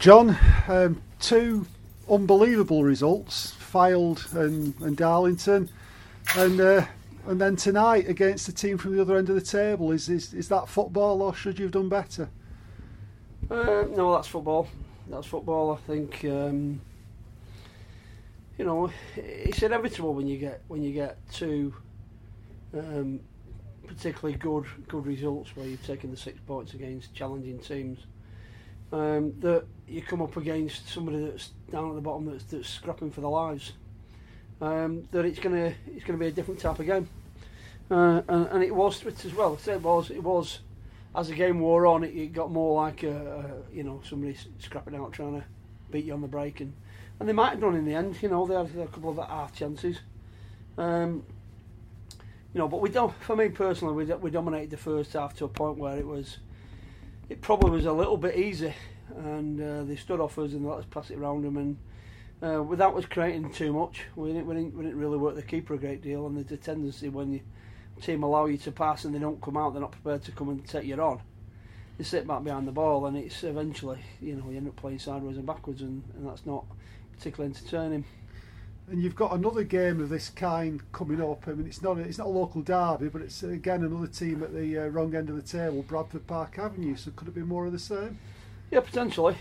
John, two unbelievable results, Fylde and Darlington, and then tonight against the team from the other end of the table. Is that football, or should you have done better? No, that's football. That's football. I think it's inevitable when you get two particularly good results where you've taken the 6 points against challenging teams. That you come up against somebody that's down at the bottom that's scrapping for their lives. That it's gonna be a different type of game, and it was as well. It was as the game wore on, it got more like somebody scrapping out trying to beat you on the break, and they might have done in the end. They had a couple of half chances. But we don't. For me personally, we dominated the first half to a point where it probably was a little bit easy, and they stood off us and let us pass it around them, and without us creating too much, we didn't really work the keeper a great deal. And there's a tendency when your team allow you to pass and they don't come out, they're not prepared to come and take you on. You sit back behind the ball, and it's eventually you end up playing sideways and backwards, and that's not particularly entertaining. And you've got another game of this kind coming up. I mean, it's not a local derby, but it's again another team at the wrong end of the table, Bradford Park Avenue. So could it be more of the same? Yeah, potentially.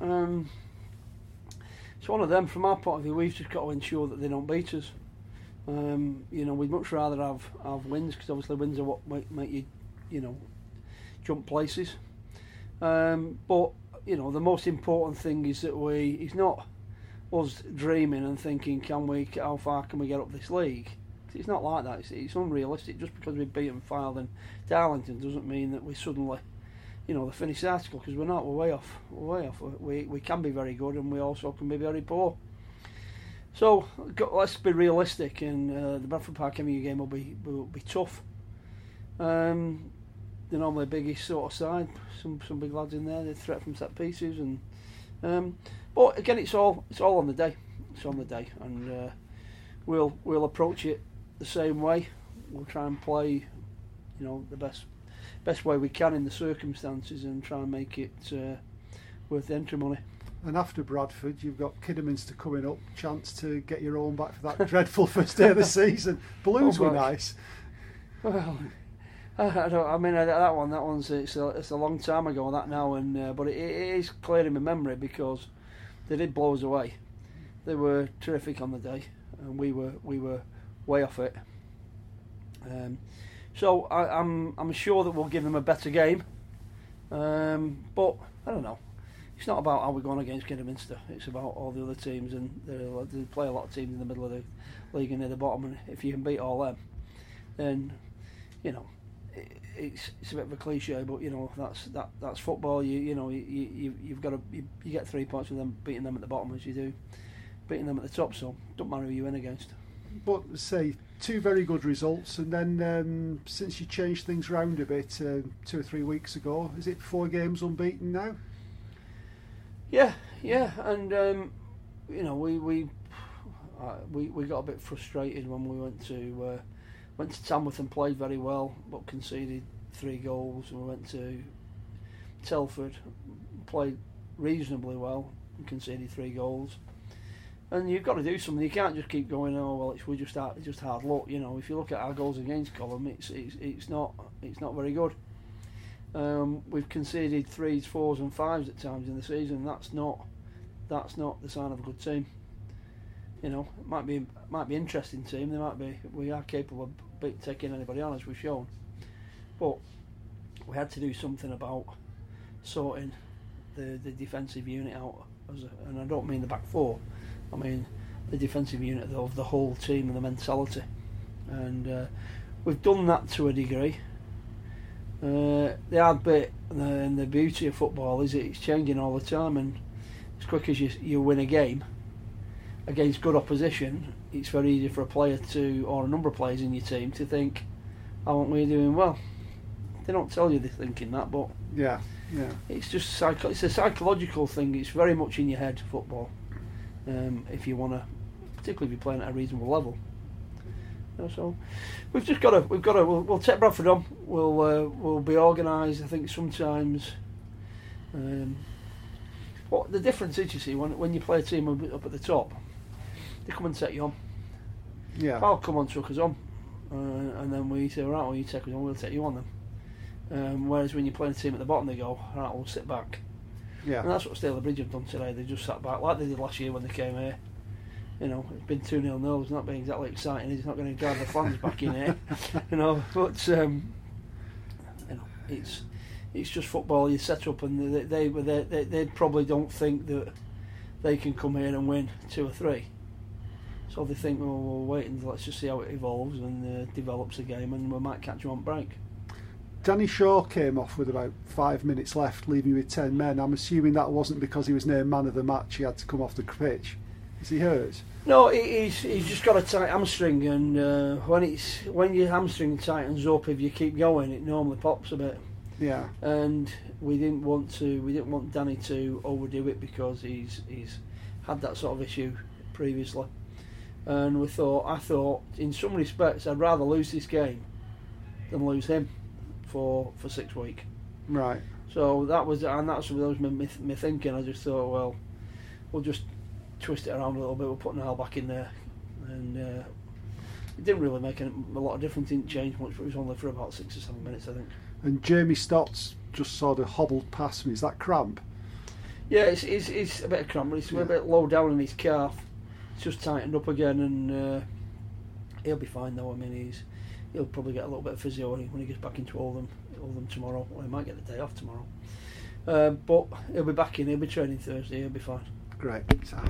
It's one of them. From our point of view, we've just got to ensure that they don't beat us. We'd much rather have wins, because obviously wins are what make you jump places. But the most important thing is that it's not us dreaming and thinking, how far can we get up this league? It's not like that. It's unrealistic. Just because we've beaten Fylde and Darlington doesn't mean that we suddenly, the finished article, because we're not. We're way off. We can be very good, and we also can be very poor. So let's be realistic, and the Bradford Park Avenue game will be tough. They're normally a biggish sort of side. Some big lads in there. They threat from set pieces, and but again, it's all on the day. It's on the day, and we'll approach it the same way. We'll try and play, the best way we can in the circumstances, and try and make it worth the entry money. And after Bradford, you've got Kidderminster coming up. Chance to get your own back for that dreadful first day of the season. Blues were nice. Well, that one's it's a long time ago that now, and but it is clear in my memory because they did blow us away. They were terrific on the day, and we were way off it. So I'm sure that we'll give them a better game, but I don't know. It's not about how we're going against Kidderminster. It's about all the other teams, and they play a lot of teams in the middle of the league and near the bottom. And if you can beat all them, then it's a bit of a cliche, but that's football. You've got you get 3 points with them beating them at the bottom as you do beating them at the top. So don't matter who you win against. But say two very good results, and then since you changed things round a bit 2 or 3 weeks ago, is it 4 games unbeaten now? Yeah, and we got a bit frustrated when we went to Tamworth and played very well, but conceded 3 goals. And we went to Telford, played reasonably well, and conceded 3 goals. And you've got to do something. You can't just keep going, it's just hard luck. If you look at our goals against column, it's not very good. We've conceded 3s, 4s and 5s at times in the season. That's not the sign of a good team. It might be interesting team. We are capable of taking anybody on, as we've shown. But we had to do something about sorting the defensive unit out. And I don't mean the back four. I mean the defensive unit of the whole team and the mentality. And we've done that to a degree. The hard bit and the beauty of football is it's changing all the time, and as quick as you win a game against good opposition, it's very easy for a player or a number of players in your team to think, aren't we doing well? They don't tell you they're thinking that, but yeah, it's just it's a psychological thing. It's very much in your head, football. If you want to, particularly if you're playing at a reasonable level. So we'll take Bradford on. We'll be organised. I think sometimes What the difference is, you see, when you play a team up at the top, they come and take you on. Yeah. I'll come on, truck us on, and then we say, right, well, you take us on, we'll take you on then. Whereas when you play a team at the bottom, they go, right, we'll sit back. Yeah. And that's what Stalybridge have done today. They just sat back like they did last year when they came here. You know, it's been 2-0. It's not been exactly exciting. It's not going to drive the fans back in here. You know, but you know, it's just football. You set up, and they probably don't think that they can come here and win 2 or 3. So they think, well, we'll wait and let's just see how it evolves and develops the game, and we might catch you on break. Danny Shaw came off with about 5 minutes left, leaving you with 10 men. I'm assuming that wasn't because he was named man of the match. He had to come off the pitch. Is he hurt? No, he's just got a tight hamstring, and when your hamstring tightens up, if you keep going, it normally pops a bit. Yeah. And we didn't want Danny to overdo it because he's had that sort of issue previously, and I thought in some respects I'd rather lose this game than lose him for 6 weeks. Right. So that was my thinking. I just thought, well, we'll just twist it around a little bit. We'll put Niall back in there, and it didn't really make a lot of difference. It didn't change much, but it was only for about 6 or 7 minutes, I think. And Jamie Stotts just sort of hobbled past me. Is that cramp? Yeah, it's a bit of cramp, but it's a bit low down in his calf. It's just tightened up again, and he'll be fine though. I mean, he'll probably get a little bit of physio when he gets back into Oldham tomorrow. Well, he might get the day off tomorrow, but he'll be back in. He'll be training Thursday. He'll be fine. Great.